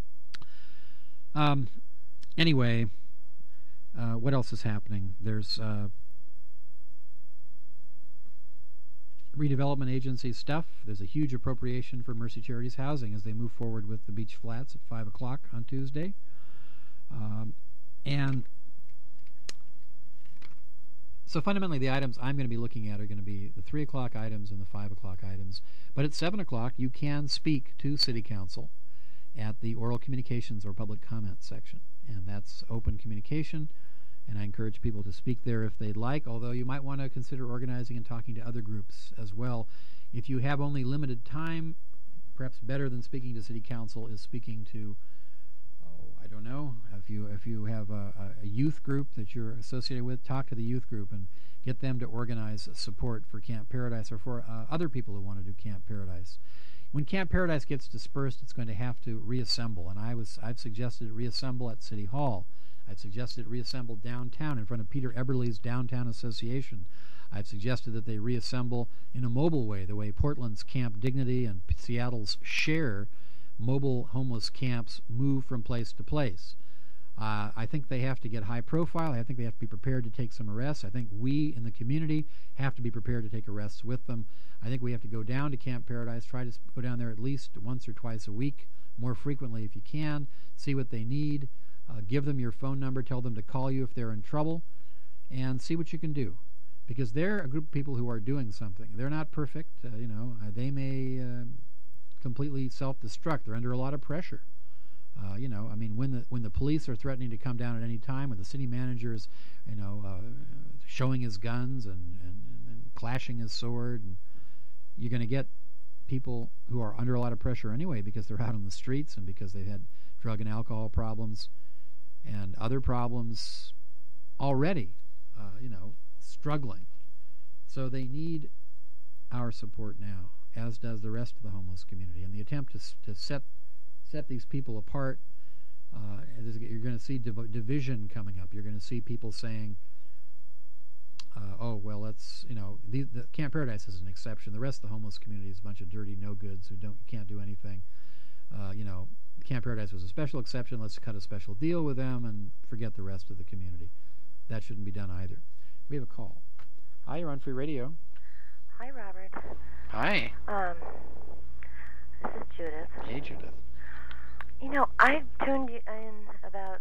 Anyway, what else is happening? There's redevelopment agency stuff. There's a huge appropriation for Mercy Charities Housing as they move forward with the beach flats at 5 o'clock on Tuesday. And so fundamentally the items I'm going to be looking at are going to be the 3 o'clock items and the 5 o'clock items. But at 7 o'clock you can speak to City Council at the oral communications or public comment section, and that's open communication, and I encourage people to speak there if they'd like, although you might want to consider organizing and talking to other groups as well. If you have only limited time, perhaps better than speaking to City Council is speaking to, I don't know, if you have a youth group that you're associated with, talk to the youth group and get them to organize support for Camp Paradise or for other people who want to do Camp Paradise. When Camp Paradise gets dispersed, it's going to have to reassemble, and I've suggested it reassemble at City Hall. I've suggested it reassemble downtown in front of Peter Eberle's Downtown Association. I've suggested that they reassemble in a mobile way, the way Portland's Camp Dignity and Seattle's Share mobile homeless camps move from place to place. I think they have to get high profile. I think they have to be prepared to take some arrests. I think we in the community have to be prepared to take arrests with them. I think we have to go down to Camp Paradise, try to go down there at least once or twice a week, more frequently if you can, see what they need, give them your phone number, tell them to call you if they're in trouble, and see what you can do. Because they're a group of people who are doing something. They're not perfect. They may completely self-destruct. They're under a lot of pressure. When the police are threatening to come down at any time, when the city manager is, showing his guns and clashing his sword, and you're going to get people who are under a lot of pressure anyway because they're out on the streets and because they've had drug and alcohol problems and other problems already, struggling. So they need our support now, as does the rest of the homeless community. And the attempt to set these people apart, you're going to see division coming up. You're going to see people saying, the Camp Paradise is an exception. The rest of the homeless community is a bunch of dirty no-goods who can't do anything. Camp Paradise was a special exception. Let's cut a special deal with them and forget the rest of the community. That shouldn't be done either. We have a call. Hi, you're on Free Radio. Hi, Robert. Hi. This is Judith. Hey, Judith. I tuned in about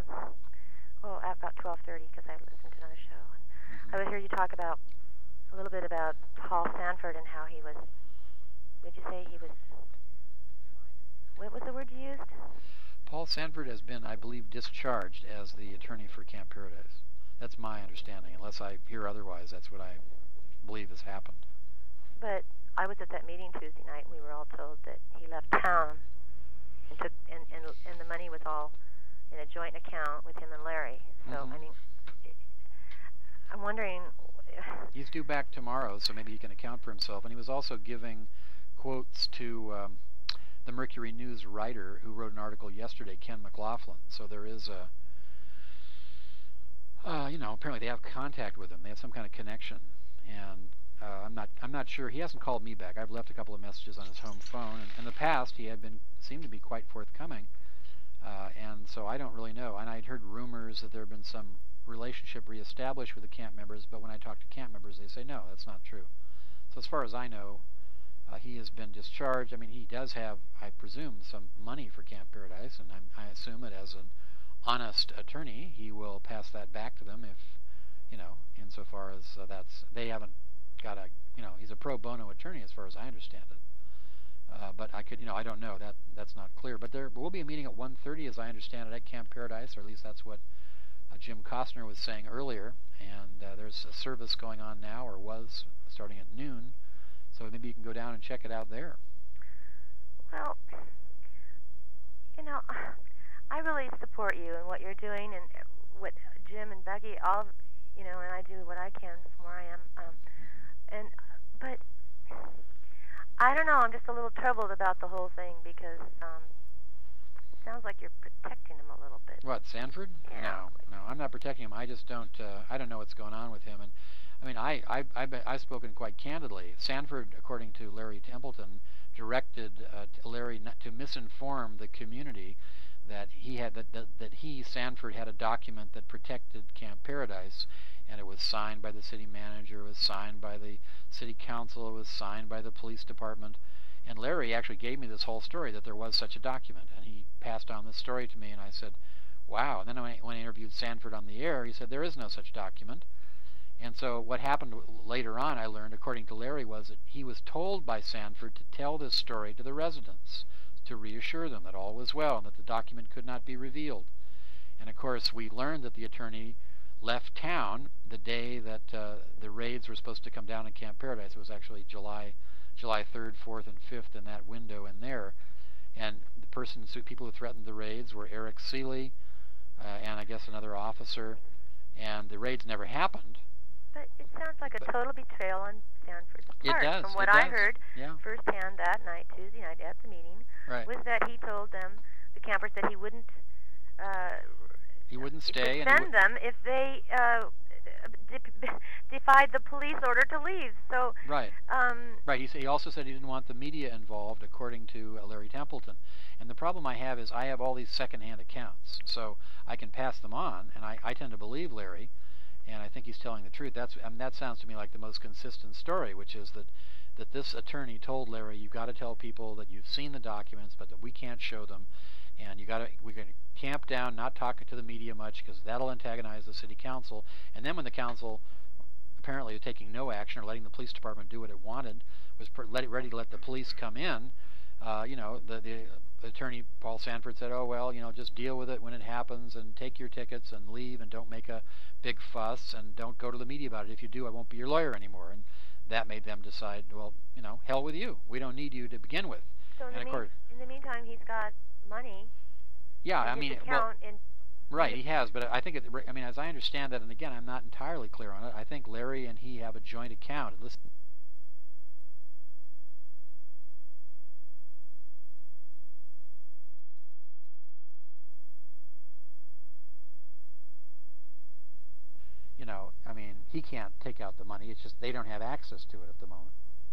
12:30 because I listened to another show, and I would hear you talk a little bit about Paul Sanford and how he was. Did you say he was? What was the word you used? Paul Sanford has been, I believe, discharged as the attorney for Camp Paradise. That's my understanding. Unless I hear otherwise, that's what I believe has happened. But I was at that meeting Tuesday night, and we were all told that he left town and took and the money was all in a joint account with him and Larry. So I'm wondering. He's due back tomorrow, so maybe he can account for himself. And he was also giving quotes to the Mercury News writer who wrote an article yesterday, Ken McLaughlin. So there is apparently they have contact with him. They have some kind of connection, and I'm not sure. He hasn't called me back. I've left a couple of messages on his home phone, and in the past he had seemed to be quite forthcoming, and so I don't really know. And I'd heard rumors that there had been some relationship reestablished with the camp members, but when I talk to camp members, they say no, that's not true. So as far as I know, he has been discharged. I mean, he does have, I presume, some money for Camp Paradise, and I assume that as an honest attorney, he will pass that back to them if, insofar as they haven't got he's a pro bono attorney as far as I understand it. But I don't know. That's not clear. But there will be a meeting at 1:30, as I understand it, at Camp Paradise, or at least that's what Jim Costner was saying earlier. And there's a service going on now, or was, starting at noon. So maybe you can go down and check it out there. Well, I really support you and what you're doing, and what Jim and Becky, and I do what I can from where I am. But I don't know. I'm just a little troubled about the whole thing because it sounds like you're protecting him a little bit. What, Sanford? Yeah. No, I'm not protecting him. I just don't. I don't know what's going on with him. And I mean, I've spoken quite candidly. Sanford, according to Larry Templeton, directed Larry to misinform the community that Sanford had a document that protected Camp Paradise, and it was signed by the city manager, it was signed by the city council, it was signed by the police department. And Larry actually gave me this whole story that there was such a document, and he passed on this story to me, and I said, wow. And then when I interviewed Sanford on the air, he said there is no such document. And so what happened later on, I learned, according to Larry, was that he was told by Sanford to tell this story to the residents, to reassure them that all was well and that the document could not be revealed. And of course, we learned that the attorney left town the day that the raids were supposed to come down in Camp Paradise. It was actually July 3rd, 4th, and 5th in that window in there. And the people who threatened the raids were Eric Seeley and I guess another officer. And the raids never happened. But it sounds like a total betrayal on Sanford's part. It does. From what I heard firsthand that night, Tuesday night at the meeting, was that he told them, the campers, that he wouldn't stay suspend them if they defied the police order to leave. So right. He also said he didn't want the media involved, according to Larry Templeton. And the problem I have is I have all these secondhand accounts, so I can pass them on, and I tend to believe Larry, and I think he's telling the truth. That sounds to me like the most consistent story, which is that this attorney told Larry, you've got to tell people that you've seen the documents, but that we can't show them, and we're going to camp down, not talk to the media much, because that'll antagonize the city council. And then when the council apparently taking no action or letting the police department do what it wanted, was ready to let the police come in, the attorney Paul Sanford said, oh well, just deal with it when it happens and take your tickets and leave and don't make a big fuss and don't go to the media about it. If you do, I won't be your lawyer anymore. And that made them decide, well, hell with you. We don't need you to begin with. So in the meantime, he's got money. Yeah, in his account right, he has, but I think as I understand that, and again, I'm not entirely clear on it. I think Larry and he have a joint account. Listen. He can't take out the money. It's just they don't have access to it at the moment.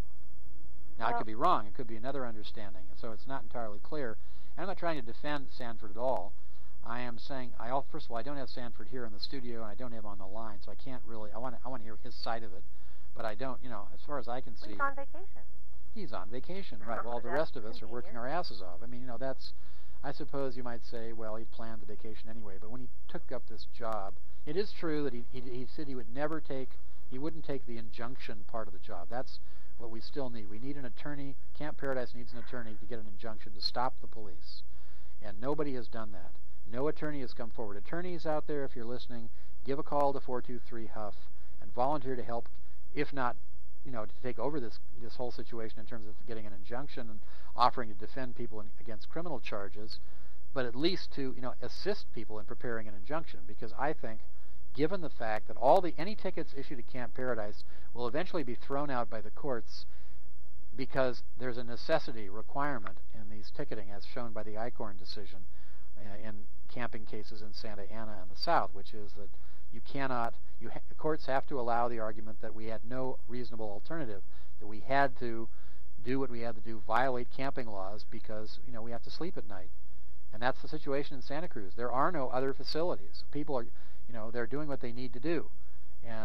Now, I could be wrong. It could be another understanding. So it's not entirely clear. And I'm not trying to defend Sanford at all. I am saying, first of all, I don't have Sanford here in the studio, and I don't have him on the line, so I can't really. I want to hear his side of it, but I don't. As far as I can see, he's on vacation. He's on vacation, right? While the rest of us are working our asses off. That's. I suppose you might say, well, he'd planned the vacation anyway. But when he took up this job, it is true that he said he wouldn't take the injunction part of the job. That's what we still need. We need an attorney. Camp Paradise needs an attorney to get an injunction to stop the police, and nobody has done that. No attorney has come forward. Attorneys out there, if you're listening, give a call to 423-HUFF and volunteer to help, if not, to take over this whole situation in terms of getting an injunction and offering to defend people against criminal charges, but at least to assist people in preparing an injunction. Because I think, given the fact that any tickets issued at Camp Paradise will eventually be thrown out by the courts, because there's a necessity requirement in these ticketing, as shown by the Eichhorn decision in camping cases in Santa Ana and the South, which is that you cannot. The courts have to allow the argument that we had no reasonable alternative, that we had to do what we had to do, violate camping laws because we have to sleep at night, and that's the situation in Santa Cruz. There are no other facilities. People are, they're doing what they need to do, and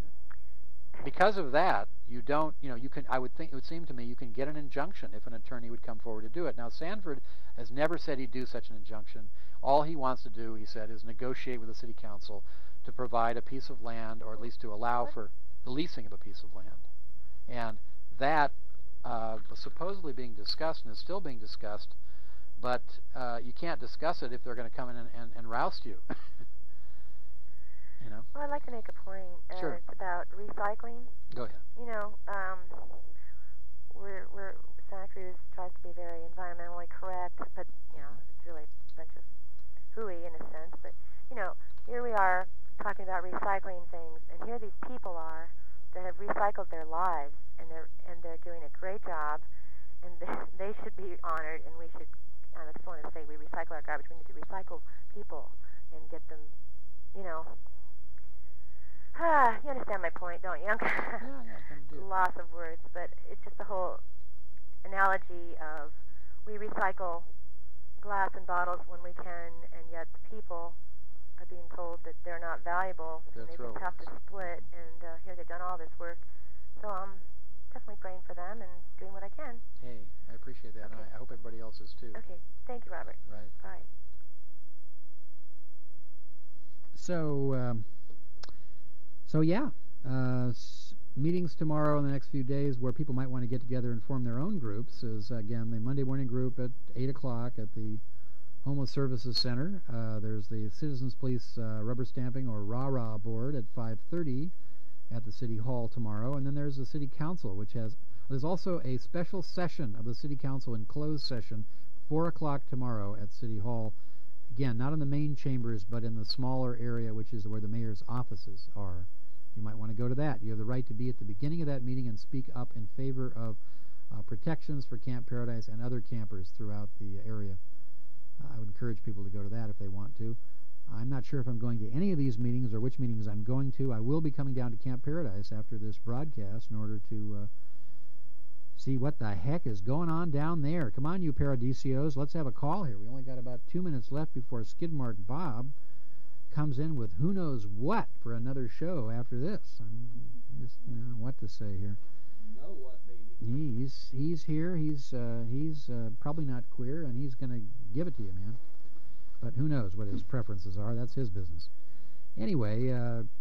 because of that, you don't. You can. I would think it would seem to me you can get an injunction if an attorney would come forward to do it. Now, Sanford has never said he'd do such an injunction. All he wants to do, he said, is negotiate with the city council to provide a piece of land, or at least to allow for the leasing of a piece of land. And that was supposedly being discussed and is still being discussed, but you can't discuss it if they're going to come in and roust you. Well, I'd like to make a point. Sure. It's about recycling. Go ahead. We're Santa Cruz tries to be very environmentally correct, but it's really a bunch of hooey in a sense. But here we are talking about recycling things, and here these people are that have recycled their lives, and they're doing a great job, and they should be honored. And we should. I just want to say we recycle our garbage. We need to recycle people and get them. You understand my point, don't you? Yeah, Loss of words, but it's just the whole analogy of we recycle glass and bottles when we can, and yet the people are being told that they're not valuable, and they just have to split, and here they've done all this work. So I'm definitely praying for them and doing what I can. Hey, I appreciate that, and I hope everybody else is too. Okay, thank you, Robert. Right. Bye. So yeah, meetings tomorrow in the next few days where people might want to get together and form their own groups is, again, the Monday morning group at 8 o'clock at the Homeless Services Center. There's the Citizens Police rubber stamping or rah-rah board at 5:30 at the City Hall tomorrow. And then there's the City Council, there's also a special session of the City Council in closed session, 4 o'clock tomorrow at City Hall. Again, not in the main chambers, but in the smaller area, which is where the mayor's offices are. You might want to go to that. You have the right to be at the beginning of that meeting and speak up in favor of protections for Camp Paradise and other campers throughout the area. I would encourage people to go to that if they want to. I'm not not sure if I'm going to any of these meetings or which meetings I'm going to. I will be coming down to Camp Paradise after this broadcast in order to see what the heck is going on down there. Come on, you Paradisios, let's have a call here. We only got about 2 minutes left before Skidmark Bob comes in with who knows what for another show after this. I'm just, what to say here. You know what, baby? He's here. He's probably not queer, and he's going to give it to you, man. But who knows what his preferences are? That's his business. Anyway,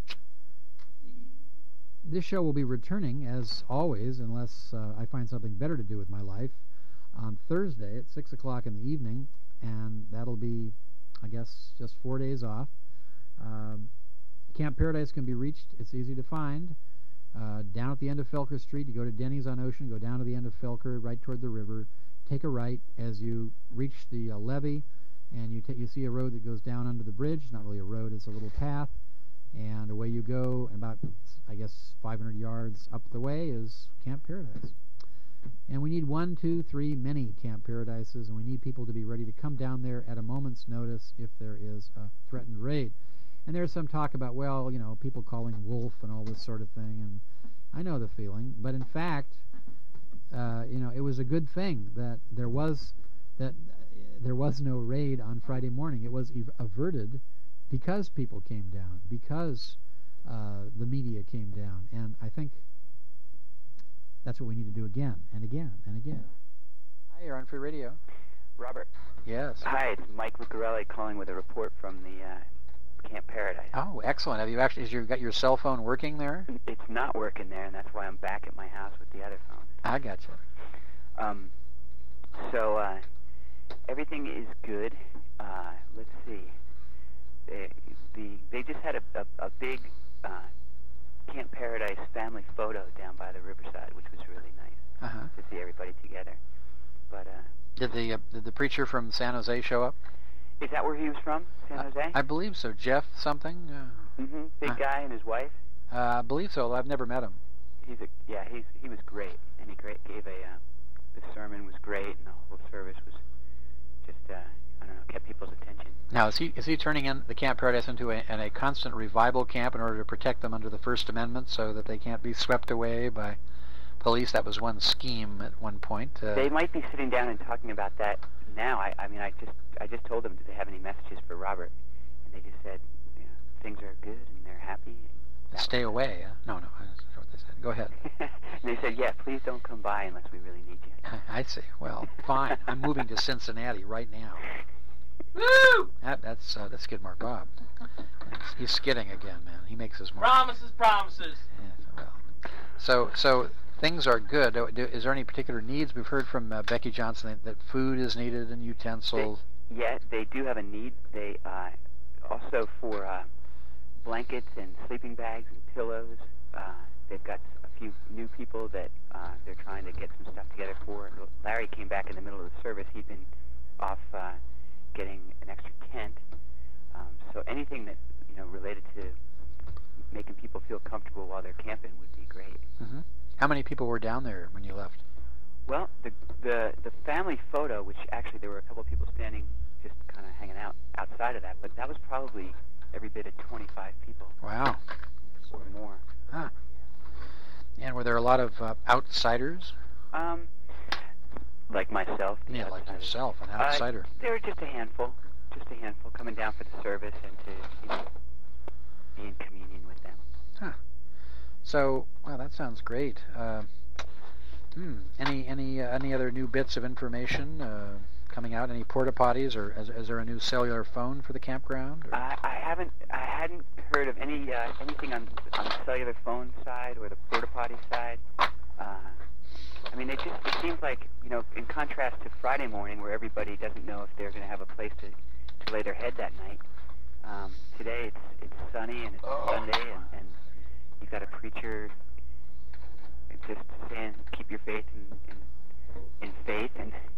this show will be returning, as always, unless I find something better to do with my life, on Thursday at 6 o'clock in the evening, and that'll be, I guess, just 4 days off. Camp Paradise can be reached. It's easy to find. Down at the end of Felker Street, you go to Denny's on Ocean, go down to the end of Felker, right toward the river, take a right as you reach the levee, and you see a road that goes down under the bridge. It's not really a road, it's a little path, and away you go, and about, I guess, 500 yards up the way is Camp Paradise. And we need 1, 2, 3, many Camp Paradises, and we need people to be ready to come down there at a moment's notice if there is a threatened raid. And there's some talk about, well, people calling wolf and all this sort of thing, and I know the feeling, but in fact, it was a good thing that there was no raid on Friday morning. It was averted because people came down, because the media came down, and I think that's what we need to do again and again and again. Hi, you're on Free Radio. Robert. Yes. Hi, it's Mike Lucarelli calling with a report from the Camp Paradise. Oh, excellent. Have you actually got your cell phone working there? It's not working there, and that's why I'm back at my house with the other phone. I gotcha. So everything is good. Let's see. They just had a big Camp Paradise family photo down by the riverside, which was really nice to see everybody together. But did the preacher from San Jose show up? Is that where he was from, San Jose? I believe so. Jeff something. Big guy and his wife. I believe so. I've never met him. He was great, and he gave the sermon was great, and the whole service was just I don't know, kept people's attention. Now is he turning in the Camp Paradise into a constant revival camp in order to protect them under the First Amendment so that they can't be swept away by police? That was one scheme at one point. They might be sitting down and talking about that now. I just told them, did they have any messages for Robert? And they just said, things are good and they're happy. And stay away. No, that's not what they said. Go ahead. And they said, yeah, please don't come by unless we really need you. I see. Well, fine. I'm moving to Cincinnati right now. Woo! That's Skidmark Bob. He's skidding again, man. He makes his mark. Promises. Yeah, well, so things are good. Is there any particular needs? We've heard from Becky Johnson that food is needed and utensils. They do have a need. They also for blankets and sleeping bags and pillows. They've got a few new people that they're trying to get some stuff together for. Larry came back in the middle of the service. He'd been off getting an extra tent. So anything that related to making people feel comfortable while they're camping would be great. Mm-hmm. How many people were down there when you left? Well, the family photo, which actually there were a couple of people standing just kind of hanging out outside of that, but that was probably every bit of 25 people. Wow. Or more. Huh. And were there a lot of outsiders? Like myself. Yeah, like yourself, an outsider. There were just a handful coming down for the service and to be in communion with them. Huh. So, wow, that sounds great. Any other new bits of information coming out? Any porta potties, or is there a new cellular phone for the campground? Or? I hadn't heard of anything on the cellular phone side or the porta potty side. It seems like, in contrast to Friday morning where everybody doesn't know if they're going to have a place to lay their head that night. Today it's sunny and it's Sunday and you've got a preacher just saying keep your faith in faith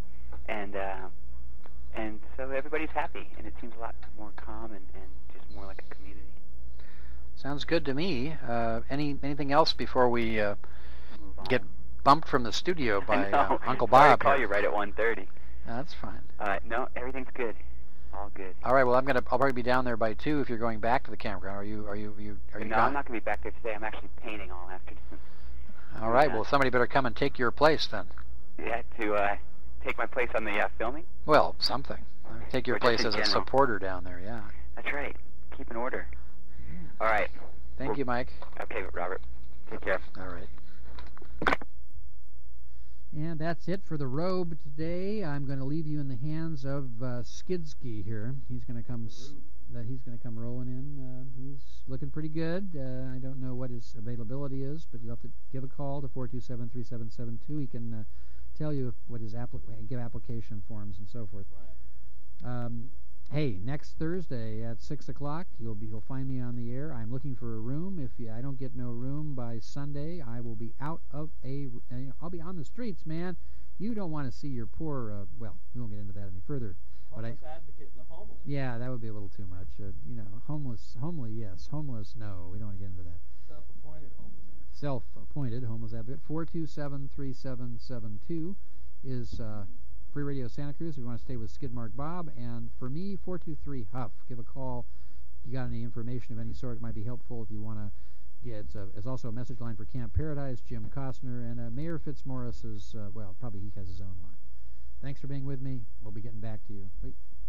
and so everybody's happy and it seems a lot more calm and just more like a community. Sounds good to me. Anything else before we get bumped from the studio by Uncle Bob? I'll call you right at 1:30. That's fine. No, everything's good. All good. All right. Well, I'll probably be down there by 2 if you're going back to the campground. Are you No, I'm gone? not going to be back there today. I'm actually painting all afternoon. All right. Well, somebody better come and take your place then. Yeah, to take my place on the filming? Well, something. Take your Or just place in as a general. supporter down there. Yeah. That's right. Keep in order. All right. Thank you, Mike. Okay, Robert. Take care. All right. And that's it for the robe today. I'm going to leave you in the hands of Skidsky here. He's going to come. He's going to come rolling in. He's looking pretty good. I don't know what his availability is, but you'll have to give a call to 427-3772. He can tell you what his give application forms and so forth. Hey, next Thursday at 6 o'clock, you'll find me on the air. I'm looking for a room. If I don't get no room by Sunday, I will be out of I'll be on the streets, man. You don't want to see your poor. Well, we won't get into that any further. Homeless advocate and the homeless. Yeah, that would be a little too much. Homely, yes. Homeless, no. We don't want to get into that. Self-appointed homeless advocate. Self-appointed homeless advocate. 427-3772 is Free Radio Santa Cruz if you want to stay with Skidmark Bob. And for me, 423-HUFF. Give a call. You got any information of any sort, it might be helpful if you want to get. It's also a message line for Camp Paradise, Jim Costner, and Mayor Fitzmaurice is, probably he has his own line. Thanks for being with me. We'll be getting back to you. Wait.